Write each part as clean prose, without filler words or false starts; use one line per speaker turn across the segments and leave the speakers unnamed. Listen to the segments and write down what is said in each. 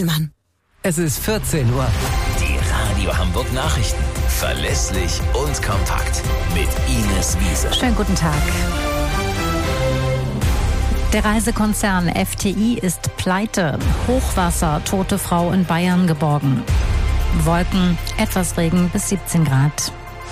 Mann.
Es ist 14 Uhr.
Die Radio Hamburg Nachrichten. Verlässlich und kompakt. Mit Ines Wiese.
Schönen guten Tag. Der Reisekonzern FTI ist pleite. Hochwasser, tote Frau in Bayern geborgen. Wolken, etwas Regen bis 17 Grad.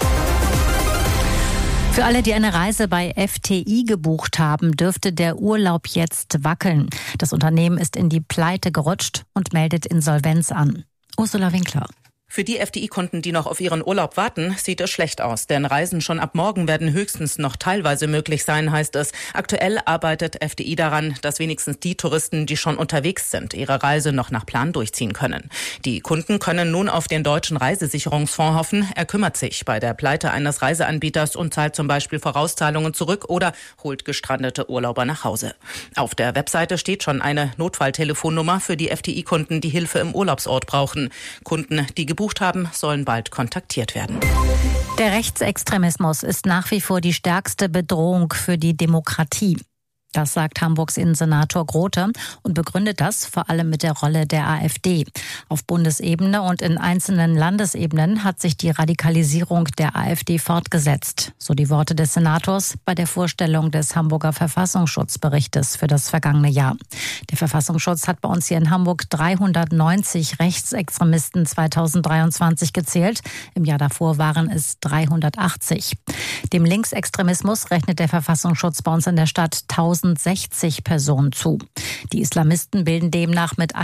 Für alle, die eine Reise bei FTI gebucht haben, dürfte der Urlaub jetzt wackeln. Das Unternehmen ist in die Pleite gerutscht und meldet Insolvenz an. Ursula Winkler.
Für die FTI-Kunden, die noch auf ihren Urlaub warten, sieht es schlecht aus. Denn Reisen schon ab morgen werden höchstens noch teilweise möglich sein, heißt es. Aktuell arbeitet FTI daran, dass wenigstens die Touristen, die schon unterwegs sind, ihre Reise noch nach Plan durchziehen können. Die Kunden können nun auf den Deutschen Reisesicherungsfonds hoffen. Er kümmert sich bei der Pleite eines Reiseanbieters und zahlt zum Beispiel Vorauszahlungen zurück oder holt gestrandete Urlauber nach Hause. Auf der Webseite steht schon eine Notfalltelefonnummer für die FTI-Kunden, die Hilfe im Urlaubsort brauchen. Kunden, die gebucht haben, sollen bald kontaktiert werden.
Der Rechtsextremismus ist nach wie vor die stärkste Bedrohung für die Demokratie. Das sagt Hamburgs Innensenator Grote und begründet das vor allem mit der Rolle der AfD. Auf Bundesebene und in einzelnen Landesebenen hat sich die Radikalisierung der AfD fortgesetzt. So die Worte des Senators bei der Vorstellung des Hamburger Verfassungsschutzberichtes für das vergangene Jahr. Der Verfassungsschutz hat bei uns hier in Hamburg 390 Rechtsextremisten 2023 gezählt. Im Jahr davor waren es 380. Dem Linksextremismus rechnet der Verfassungsschutz bei uns in der Stadt 1060 Personen zu. Die Islamisten bilden demnach mit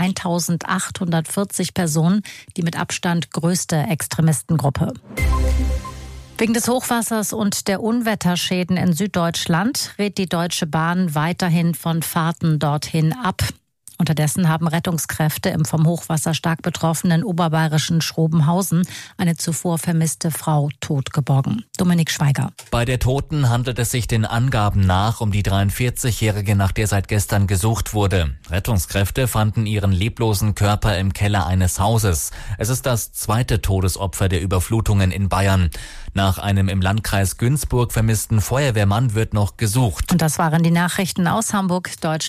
1840 Personen die mit Abstand größte Extremistengruppe. Wegen des Hochwassers und der Unwetterschäden in Süddeutschland rät die Deutsche Bahn weiterhin von Fahrten dorthin ab. Unterdessen haben Rettungskräfte im vom Hochwasser stark betroffenen oberbayerischen Schrobenhausen eine zuvor vermisste Frau tot geborgen. Dominik Schweiger.
Bei der Toten handelt es sich den Angaben nach um die 43-Jährige, nach der seit gestern gesucht wurde. Rettungskräfte fanden ihren leblosen Körper im Keller eines Hauses. Es ist das zweite Todesopfer der Überflutungen in Bayern. Nach einem im Landkreis Günzburg vermissten Feuerwehrmann wird noch gesucht.
Und das waren die Nachrichten aus Hamburg, Deutschland.